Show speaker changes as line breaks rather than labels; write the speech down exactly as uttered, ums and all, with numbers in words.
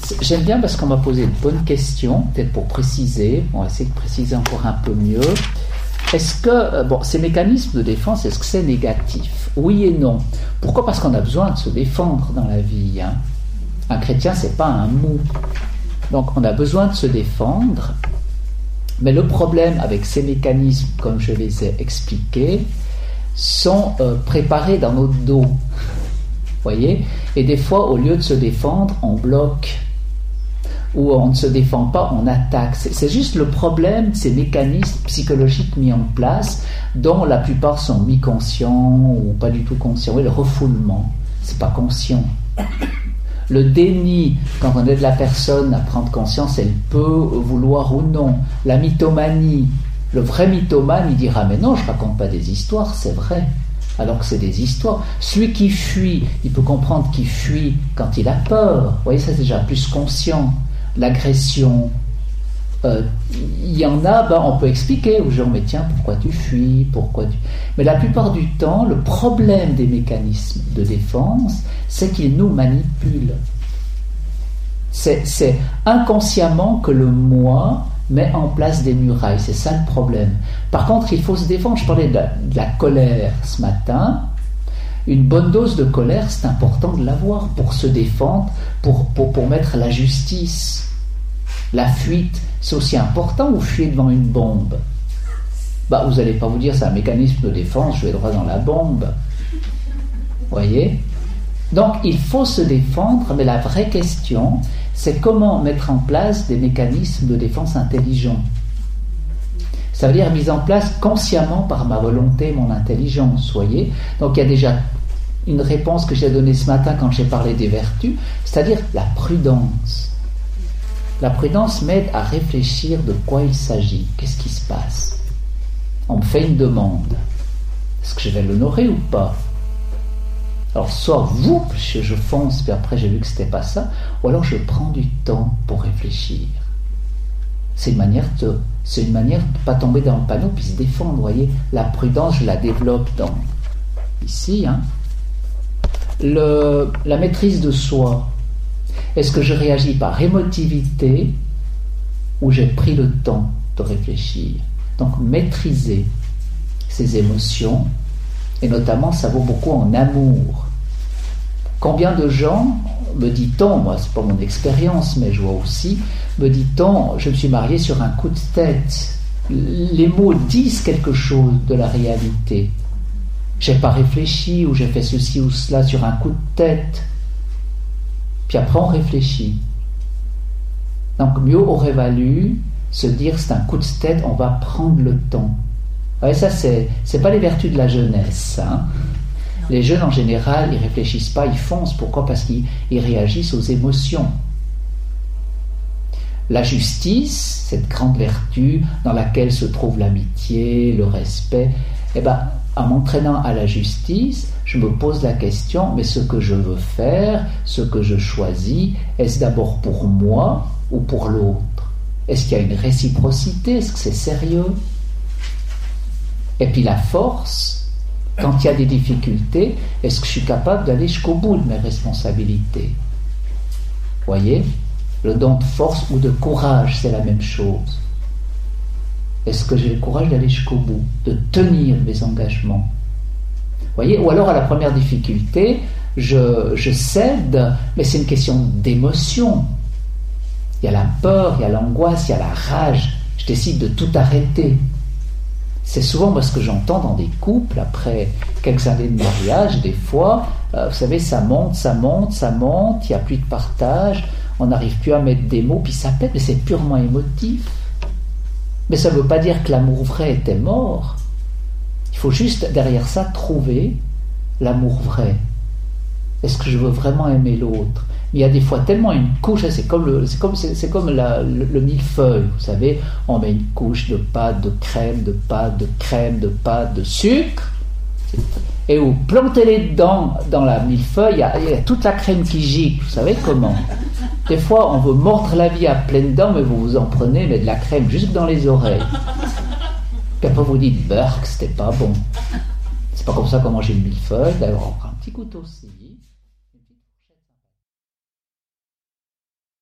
J'aime bien parce qu'on m'a posé une bonne question, peut-être pour préciser, on va essayer de préciser encore un peu mieux. Est-ce que, bon, ces mécanismes de défense, est-ce que c'est négatif? Oui et non. Pourquoi? Parce qu'on a besoin de se défendre dans la vie. Hein. Un chrétien, c'est pas un mou. Donc, on a besoin de se défendre. Mais le problème avec ces mécanismes, comme je les ai expliqués, sont euh, préparés dans notre dos. Voyez? Et des fois, au lieu de se défendre, on bloque. Ou on ne se défend pas, on attaque. C'est, c'est juste le problème de ces mécanismes psychologiques mis en place, dont la plupart sont mi-conscients ou pas du tout conscients. Oui, le refoulement, c'est pas conscient. Le déni, quand on aide la personne à prendre conscience, elle peut vouloir ou non. La mythomanie, le vrai mythomane, il dira « mais non, je raconte pas des histoires, c'est vrai ». Alors que c'est des histoires. Celui qui fuit, il peut comprendre qu'il fuit quand il a peur. Vous voyez, ça c'est déjà plus conscient. L'agression, euh, il y en a, ben, on peut expliquer aux gens, mais tiens, pourquoi tu fuis, pourquoi tu... Mais la plupart du temps, le problème des mécanismes de défense, c'est qu'ils nous manipulent. C'est, c'est inconsciemment que le moi met en place des murailles, c'est ça le problème. Par contre, il faut se défendre. Je parlais de la, de la colère ce matin. Une bonne dose de colère, c'est important de l'avoir pour se défendre, pour, pour, pour mettre la justice. La fuite, c'est aussi important, ou fuir devant une bombe. Bah, vous n'allez pas vous dire, c'est un mécanisme de défense, je vais droit dans la bombe. Voyez? Donc, il faut se défendre, mais la vraie question, c'est comment mettre en place des mécanismes de défense intelligents. Ça veut dire mise en place consciemment par ma volonté, mon intelligence, voyez. Donc il y a déjà une réponse que j'ai donnée ce matin quand j'ai parlé des vertus, c'est-à-dire la prudence. La prudence m'aide à réfléchir de quoi il s'agit, qu'est-ce qui se passe. On me fait une demande, est-ce que je vais l'honorer ou pas? Alors soit vous, je, je fonce, puis après j'ai vu que c'était pas ça, ou alors je prends du temps pour réfléchir. C'est une manière de, c'est une manière de ne pas tomber dans le panneau puis se défendre, vous voyez. La prudence, je la développe dans ici. Hein. Le, la maîtrise de soi. Est-ce que je réagis par émotivité ou j'ai pris le temps de réfléchir? Donc maîtriser ses émotions, et notamment ça vaut beaucoup en amour. Combien de gens, me dit-on, moi c'est pas mon expérience, mais je vois aussi, me dit-on, je me suis marié sur un coup de tête. Les mots disent quelque chose de la réalité. J'ai pas réfléchi, ou j'ai fait ceci ou cela sur un coup de tête. Puis après on réfléchit. Donc mieux aurait valu se dire c'est un coup de tête, on va prendre le temps. Ouais, ça c'est, c'est pas les vertus de la jeunesse, hein. Les jeunes, en général, ils réfléchissent pas, ils foncent. Pourquoi? Parce qu'ils ils réagissent aux émotions. La justice, cette grande vertu dans laquelle se trouve l'amitié, le respect, eh ben, en m'entraînant à la justice, je me pose la question, mais ce que je veux faire, ce que je choisis, est-ce d'abord pour moi ou pour l'autre? Est-ce qu'il y a une réciprocité? Est-ce que c'est sérieux? Et puis la force, quand il y a des difficultés, est-ce que je suis capable d'aller jusqu'au bout de mes responsabilités? Voyez? Le don de force ou de courage, c'est la même chose. Est-ce que j'ai le courage d'aller jusqu'au bout, de tenir mes engagements? Voyez? Ou alors à la première difficulté, je, je cède, mais c'est une question d'émotion. Il y a la peur, il y a l'angoisse, il y a la rage. Je décide de tout arrêter. C'est souvent moi ce que j'entends dans des couples après quelques années de mariage, des fois, euh, vous savez, ça monte, ça monte, ça monte, il n'y a plus de partage, on n'arrive plus à mettre des mots, puis ça pète, mais c'est purement émotif. Mais ça ne veut pas dire que l'amour vrai était mort. Il faut juste, derrière ça, trouver l'amour vrai. Est-ce que je veux vraiment aimer l'autre? Il y a des fois tellement une couche, c'est comme le, c'est comme, c'est, c'est comme la, le, le millefeuille, vous savez, on met une couche de pâte, de crème, de pâte, de crème, de pâte, de sucre, et vous plantez-les dedans, dans la millefeuille, il y a, il y a toute la crème qui gicle, vous savez comment? Des fois, on veut mordre la vie à pleines dents, mais vous vous en prenez, mais de la crème jusque dans les oreilles. Puis après vous dites, Burk, c'était pas bon. C'est pas comme ça qu'on mange une millefeuille, d'ailleurs on prend un petit couteau aussi.